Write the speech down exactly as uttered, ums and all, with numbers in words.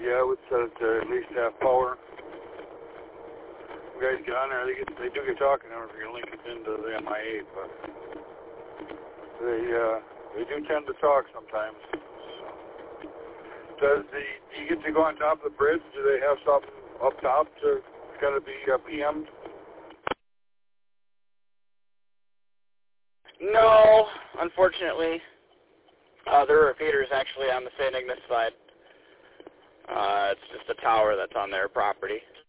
Yeah, I would set it to at least half power. You guys get on there, they get they do get talking. I don't know if you're gonna link it into the M I A, but they uh, they do tend to talk sometimes. So. Does the do you get to go on top of the bridge? Do they have something up top to kind of be uh, P M'd? No, unfortunately. Uh, there are feeders actually on the Saint Ignace side. Uh, it's just a tower that's on their property,